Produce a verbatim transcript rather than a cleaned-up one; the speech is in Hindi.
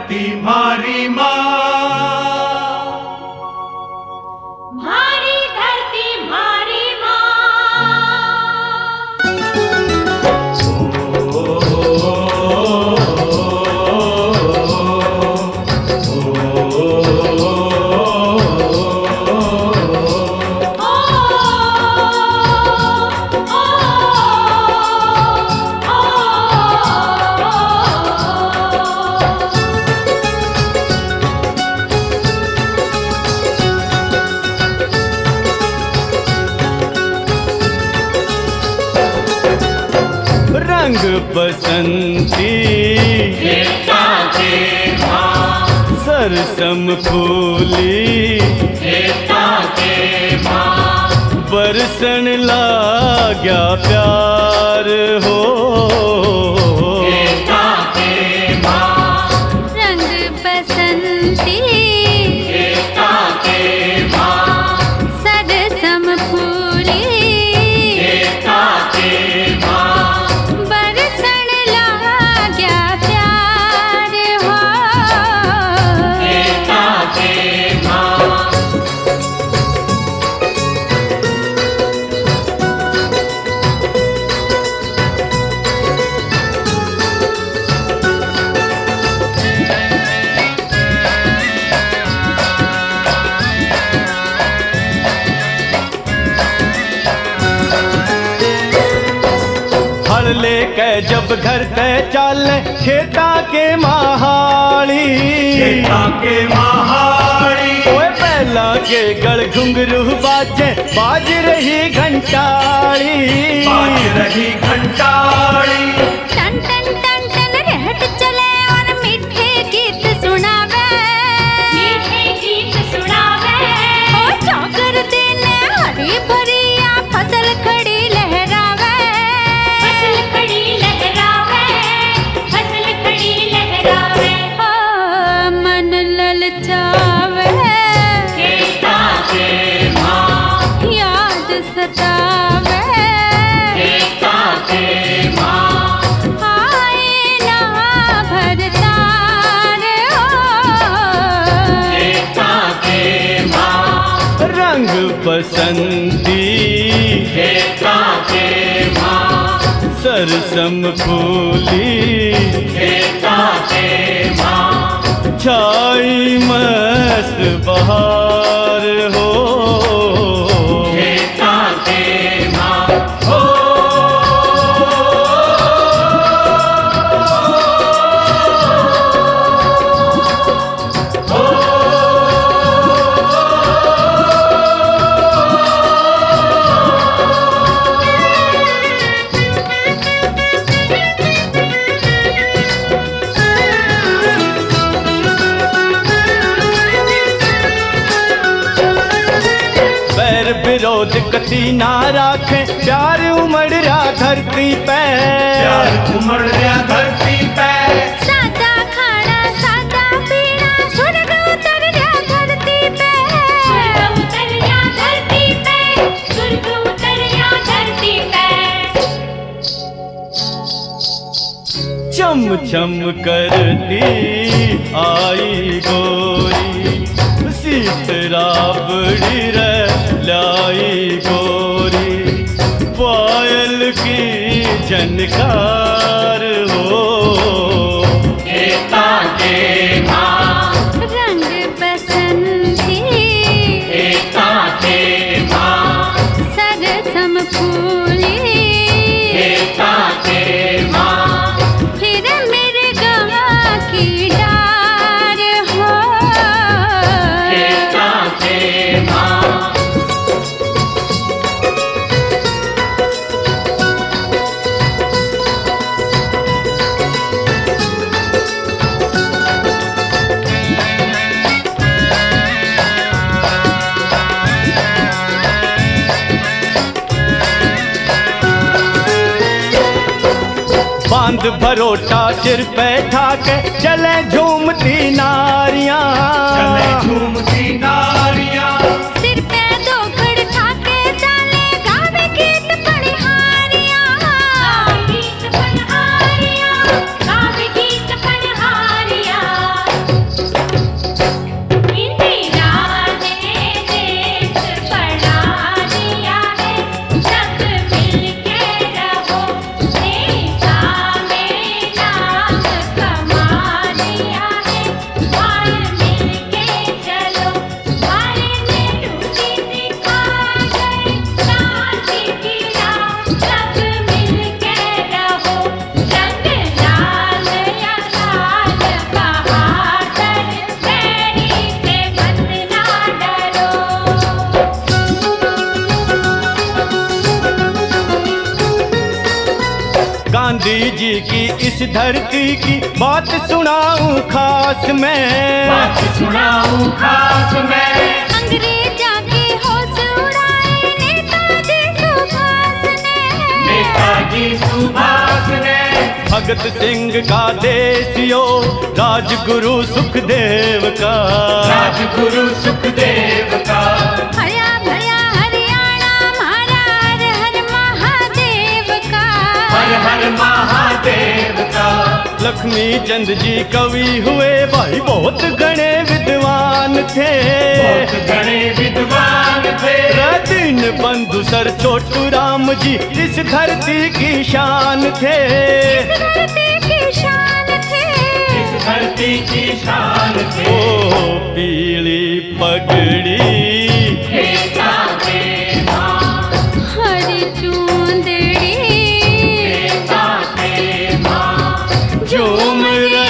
धरती मारी माँ, मारी धरती मारी माँ। रंग बसंती एकता के माँ, सरसम फूली एकता के माँ, बरसन लाग्या प्यार हो। एकता के माँ, रंग बसंती एकता के माँ, सरसम फूली एकता के माँ, बरसन लाग्या प्यार हो। एकता के माँ। हल लेके जब घर ते चाले खेता के महाली, एकता के महाड़ी, ओए पहला के गल घुंघरू बाजे बाज रही घंटाड़ी। बाज रही घंटाड़ी, टन टन टन टन रहट चले और मीठे गीत सुनावे, मीठे गीत सुनावे। ओ चौकर देने हरी भरिया फसल खड़ी लहरावे, फसल खड़ी लहरावे, फसल खड़ी लहरावे। ओ मन ललचावे, एकता के माँ, याद सतावे, एकता के माँ, आए ना भरतार हो। एकता के माँ, रंग बसंती एकता के माँ, सरसम फूली एकता के माँ, छाई मस्त बहार हो। एकता के माँ। हो बैर विरोध कति ना राखे प्यार उमड़ रहा धरती पे। प्यार उमड़ गया धरती पे, सादा खाना सादा पीना स्वर्ग उतर गया धरती पे, स्वर्ग उतर गया धरती पे, स्वर्ग उतर गया धरती पे। चम चम करती आई गोरी सीतरा बड़ी रे लाई गोरी, पायल की झनकार हो। एकता के माँ, रंग बसंती एकता के माँ, सरसम फूली एकता के माँ, फिर मेरे गवा की डार हो। एकता के माँ। बांध भरोटा सिर पे ठाके चले झूमती नारियां, चले झूमती नारियां, सिर पे दो घड़ ठाके चाले गावे गीत पनहारियां, गावे गीत पनहारियां, गावे गीत पनहारियां। की इस धरती की बात सुनाऊं खास मैं। बात सुनाऊं खास मैं। अंग्रेज जाके होश उड़ाए नेताजी सुभाष ने। नेताजी सुभाष ने। भगत सिंह का देसियो राजगुरु सुखदेव का। राजगुरु सुखदेव का। हरिया भरिया हरियाणा मारा हर हर महादेव का। हर हर महादेव का। लक्ष्मी चंद जी कवि हुए भाई बहुत घने विद्वान थे। बहुत घने विद्वान थे। दीन बंधु सर छोटू राम जी इस धरती की शान थे। इस धरती की शान थे। इस धरती की शान थे। ओ पीली पगड़ी हेता थे माँ। हरी चूंदड़ी हेता थे माँ। झूम